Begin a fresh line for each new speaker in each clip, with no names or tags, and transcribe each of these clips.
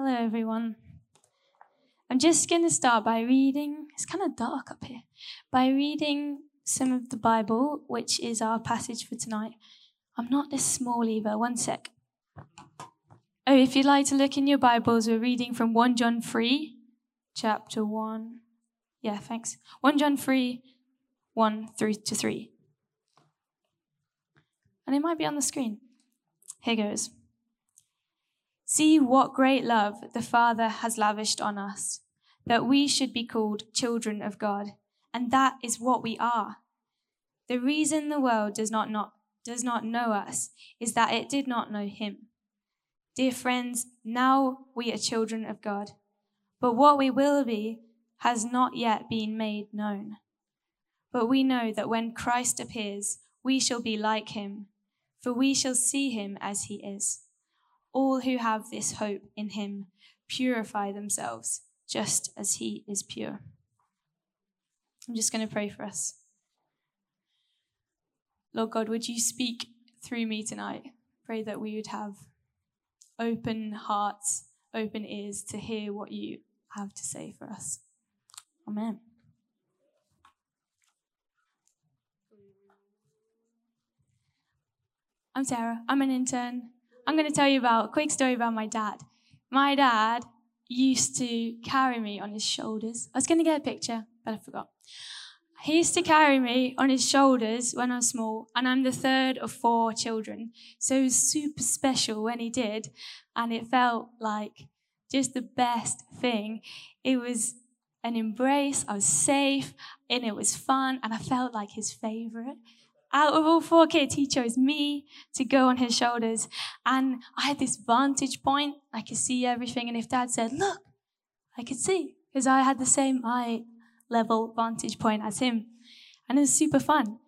Hello, everyone. I'm just going to start by reading, it's kind of dark up here, by reading some of the Bible, which is our passage for tonight. I'm not this small either, one sec. Oh, if you'd like to look in your Bibles, we're reading from 1 John 3, chapter 1. Yeah, thanks. 1 John 3, 1 through to 3. And it might be on the screen. Here goes. See what great love the Father has lavished on us, that we should be called children of God, and that is what we are. The reason the world does not know us is that it did not know him. Dear friends, now we are children of God, but what we will be has not yet been made known. But we know that when Christ appears, we shall be like him, for we shall see him as he is. All who have this hope in him purify themselves just as he is pure. I'm just going to pray for us. Lord God, would you speak through me tonight? Pray that we would have open hearts, open ears to hear what you have to say for us. Amen. I'm Sarah. I'm an intern. I'm going to tell you a quick story about my dad. My dad used to carry me on his shoulders. I was going to get a picture, but I forgot. He used to carry me on his shoulders when I was small, and I'm the third of 4 children. So it was super special when he did, and it felt like just the best thing. It was an embrace, I was safe, and it was fun, and I felt like his favorite. Out of all 4 kids, he chose me to go on his shoulders. And I had this vantage point. I could see everything. And if Dad said, look, I could see. Because I had the same eye level vantage point as him. And it was super fun.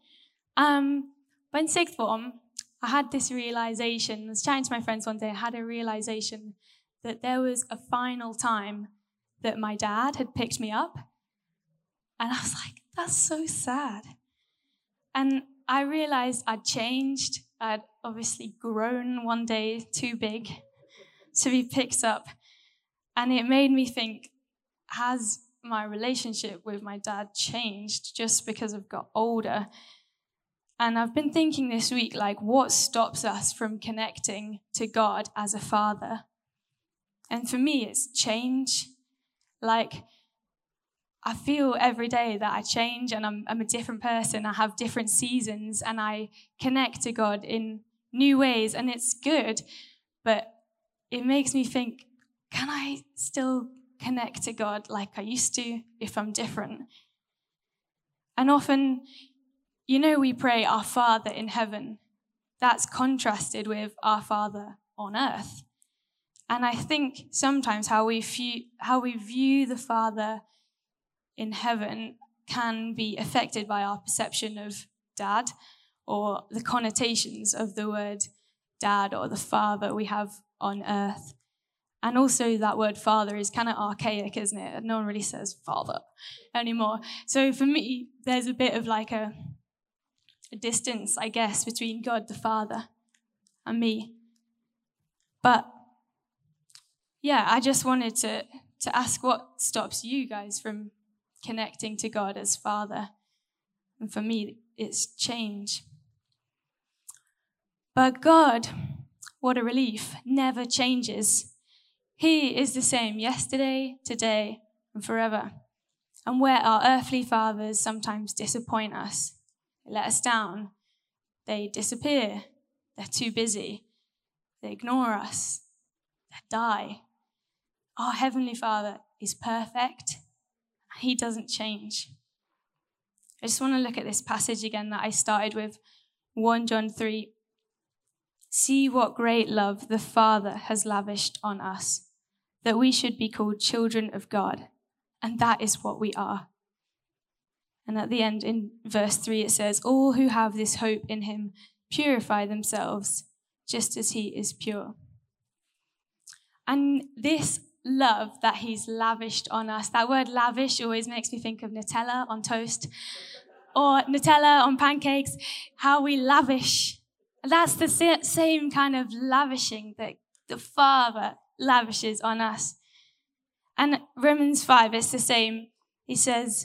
But in 6th form, I had this realization. I was chatting to my friends one day. I had a realization that there was a final time that my dad had picked me up. And I was like, that's so sad. And I realized I'd changed. I'd obviously grown one day too big to be picked up. And it made me think, has my relationship with my dad changed just because I've got older? And I've been thinking this week, like, what stops us from connecting to God as a father? And for me, it's change. Like, I feel every day that I change and I'm a different person. I have different seasons and I connect to God in new ways, and it's good, but it makes me think, can I still connect to God like I used to if I'm different? And often, we pray our Father in heaven. That's contrasted with our Father on earth. And I think sometimes how we view the Father in heaven can be affected by our perception of dad, or the connotations of the word dad or the father we have on earth. And also that word father is kind of archaic, isn't it? No one really says father anymore. So for me, there's a bit of like a distance, I guess, between God the Father and me. But yeah, I just wanted to ask what stops you guys from connecting to God as Father. And for me, it's change. But God, what a relief, never changes. He is the same yesterday, today, and forever. And where our earthly fathers sometimes disappoint us, they let us down, they disappear, they're too busy, they ignore us, they die. Our Heavenly Father is perfect. He doesn't change. I just want to look at this passage again that I started with, 1 John 3. See what great love the Father has lavished on us, that we should be called children of God, and that is what we are. And at the end, in verse 3, it says, all who have this hope in him purify themselves, just as he is pure. And this love that he's lavished on us. That word lavish always makes me think of Nutella on toast or Nutella on pancakes, how we lavish. That's the same kind of lavishing that the Father lavishes on us. And Romans 5, it's the same. He says,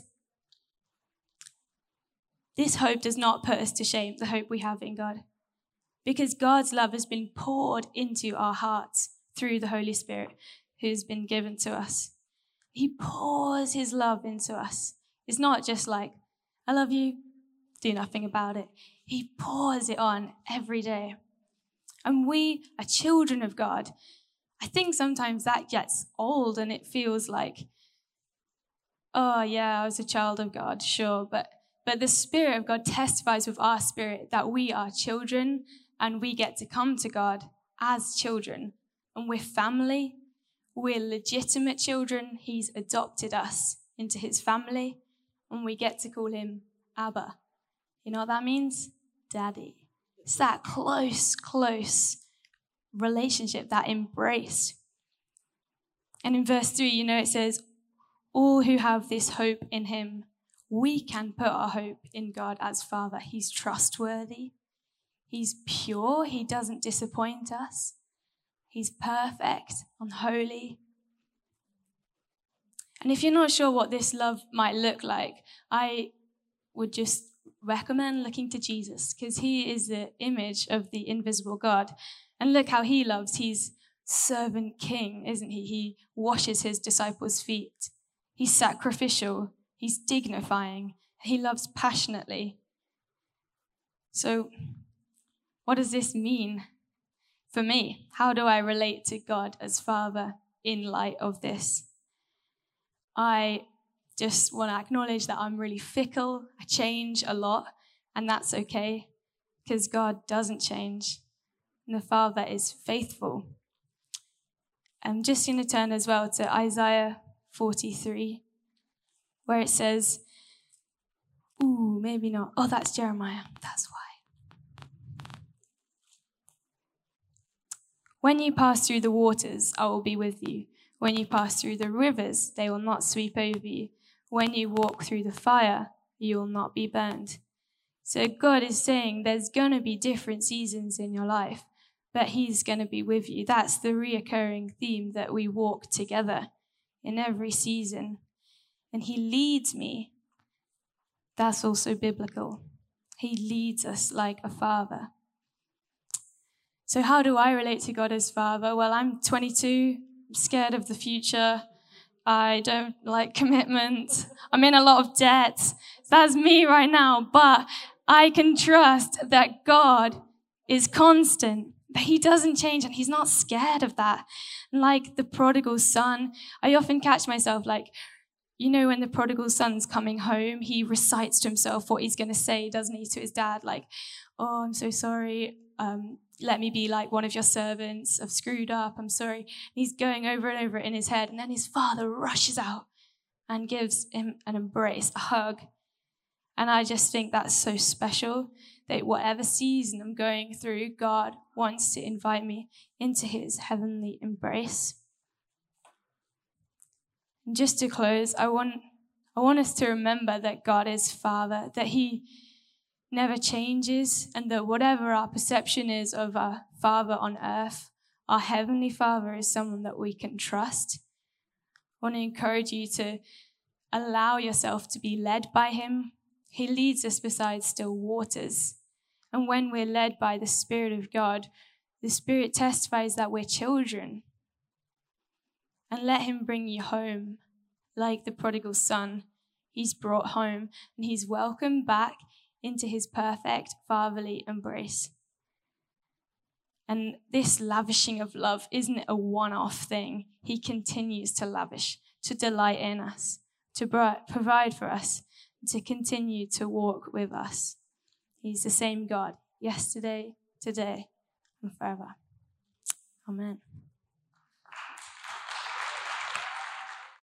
this hope does not put us to shame, the hope we have in God. Because God's love has been poured into our hearts through the Holy Spirit who's been given to us. He pours his love into us. It's not just like, I love you, do nothing about it. He pours it on every day. And we are children of God. I think sometimes that gets old and it feels like, oh yeah, I was a child of God, sure. But the Spirit of God testifies with our spirit that we are children and we get to come to God as children. And we're family. We're legitimate children. He's adopted us into his family. And we get to call him Abba. You know what that means? Daddy. It's that close relationship, that embrace. And in verse 3, it says, all who have this hope in him, we can put our hope in God as Father. He's trustworthy. He's pure. He doesn't disappoint us. He's perfect and holy. And if you're not sure what this love might look like, I would just recommend looking to Jesus, because he is the image of the invisible God. And look how he loves. He's servant king, isn't he? He washes his disciples' feet. He's sacrificial. He's dignifying. He loves passionately. So what does this mean for me? How do I relate to God as Father in light of this? I just want to acknowledge that I'm really fickle. I change a lot, and that's okay, because God doesn't change, and the Father is faithful. I'm just going to turn as well to Isaiah 43, where it says, maybe not. Oh, that's Jeremiah. That's why. When you pass through the waters, I will be with you. When you pass through the rivers, they will not sweep over you. When you walk through the fire, you will not be burned. So God is saying there's going to be different seasons in your life, but he's going to be with you. That's the reoccurring theme, that we walk together in every season. And he leads me. That's also biblical. He leads us like a father. So how do I relate to God as Father? Well, I'm 22, I'm scared of the future. I don't like commitment. I'm in a lot of debt. That's me right now. But I can trust that God is constant, that he doesn't change, and he's not scared of that. Like the prodigal son, I often catch myself like, when the prodigal son's coming home, he recites to himself what he's going to say, doesn't he, to his dad? Like, oh, I'm so sorry. Let me be like one of your servants. I've screwed up. I'm sorry. And he's going over and over it in his head. And then his father rushes out and gives him an embrace, a hug. And I just think that's so special, that whatever season I'm going through, God wants to invite me into his heavenly embrace. And just to close, I want us to remember that God is Father, that he never changes, and that whatever our perception is of our Father on earth, our Heavenly Father is someone that we can trust. I want to encourage you to allow yourself to be led by him. He leads us beside still waters. And when we're led by the Spirit of God, the Spirit testifies that we're children. And let him bring you home, like the prodigal son. He's brought home, and he's welcomed back into his perfect fatherly embrace. And this lavishing of love isn't a one-off thing. He continues to lavish, to delight in us, to provide for us, to continue to walk with us. He's the same God, yesterday, today, and forever. Amen.